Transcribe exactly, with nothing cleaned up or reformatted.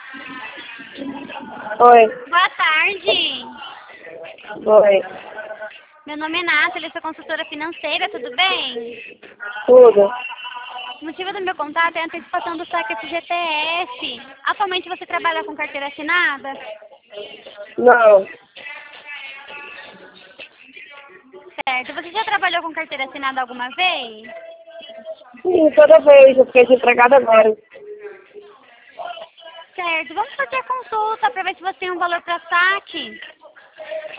Oi. Boa tarde. Oi. Meu nome é Nathalie, sou consultora financeira, tudo bem? Tudo. O motivo do meu contato é a antecipação do saque F G T S. Atualmente você trabalha com carteira assinada? Não. Certo. Você já trabalhou com carteira assinada alguma vez? Sim, toda vez. Eu fiquei desempregada agora. Certo. Vamos fazer a consulta para ver se você tem um valor para saque.